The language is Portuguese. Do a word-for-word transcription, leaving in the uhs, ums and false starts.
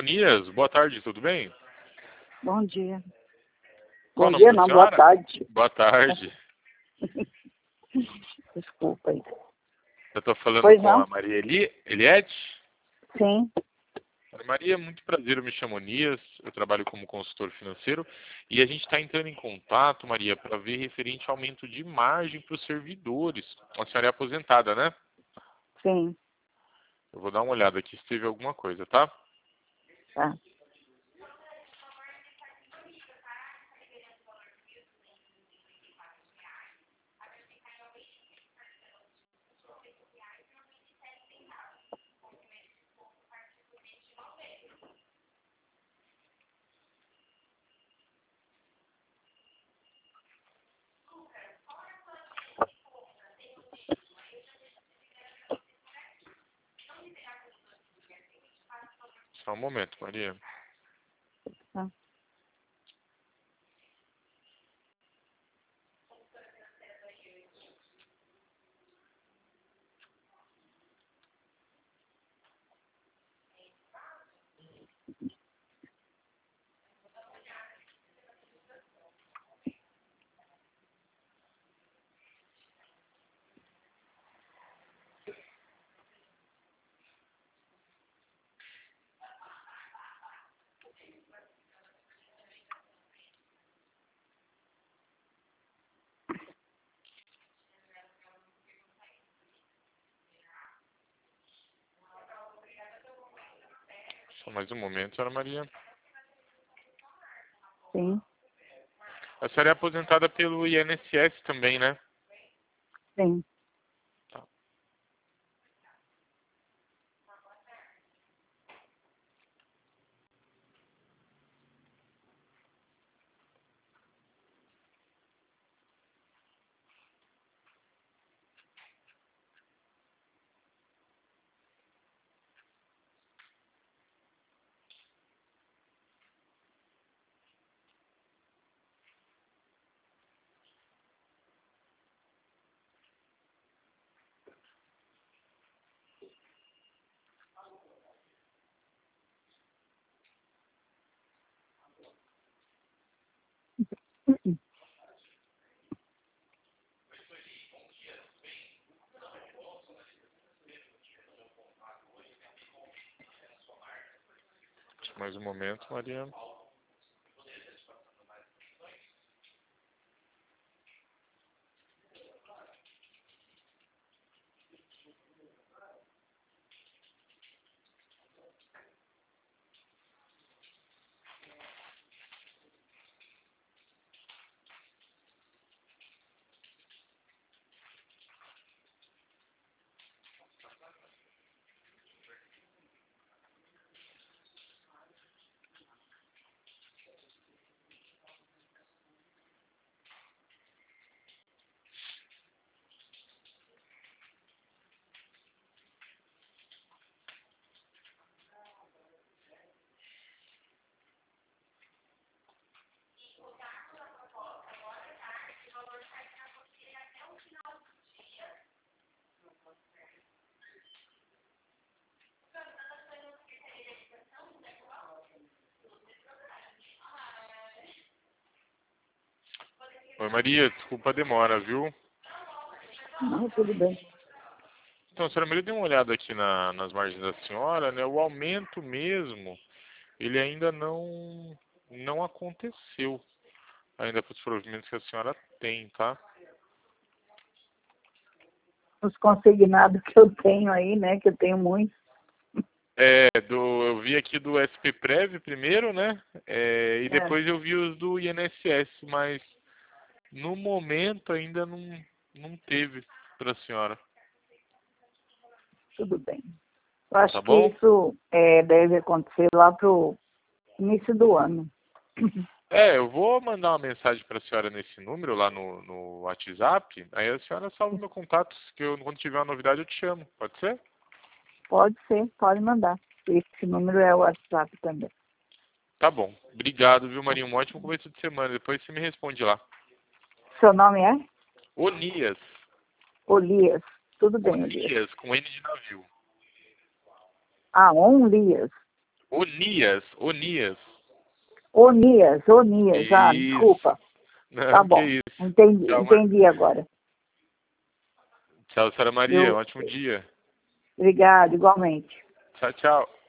Onias, boa tarde, tudo bem? Bom dia. Qual o Bom nome dia, da não, boa senhora? tarde. Boa tarde. Desculpa aí. Eu estou falando Pois com não? a Maria Eli... Eliette. Sim. Maria, muito prazer, eu me chamo Onias, eu trabalho como consultor financeiro e a gente está entrando em contato, Maria, para ver referente ao aumento de margem para os servidores. A senhora é aposentada, né? Sim. Eu vou dar uma olhada aqui se teve alguma coisa, tá? Tá. Só um momento, Maria. Tá. Só mais um momento, senhora Maria. Sim. A senhora é aposentada pelo I N S S também, né? Sim. Tá. Só mais um momento, Maria. Oi, Maria, desculpa a demora, viu? Não, tudo bem. Então, senhora Maria, dê uma olhada aqui na, nas margens da senhora, né? O aumento mesmo, ele ainda não, não aconteceu ainda para os provimentos que a senhora tem, tá? Os consignados que eu tenho aí, né? Que eu tenho muitos. É, do, eu vi aqui do S P Prev primeiro, né? É, e É. depois eu vi os do I N S S, mas no momento ainda não, não teve para a senhora. Tudo bem. Eu acho Tá que bom? isso é, deve acontecer lá pro início do ano. É, eu vou mandar uma mensagem para a senhora nesse número lá no, no WhatsApp. Aí a senhora salva meu contato, que eu, quando tiver uma novidade eu te chamo. Pode ser? Pode ser, pode mandar. Esse número é o WhatsApp também. Tá bom. Obrigado, viu, Marinho? Um ótimo começo de semana. Depois você me responde lá. Seu nome é? Onias. Olias. Tudo bem, Olias. Onias, com N de navio. Ah, Onlias. Onias, Onias. Onias, Onias, ah, Isso. desculpa. Não, Tá que bom, isso. entendi, Tchau, Ma- entendi agora. Tchau, Sara Maria. Um Eu, ótimo dia. obrigado, igualmente. Tchau, tchau.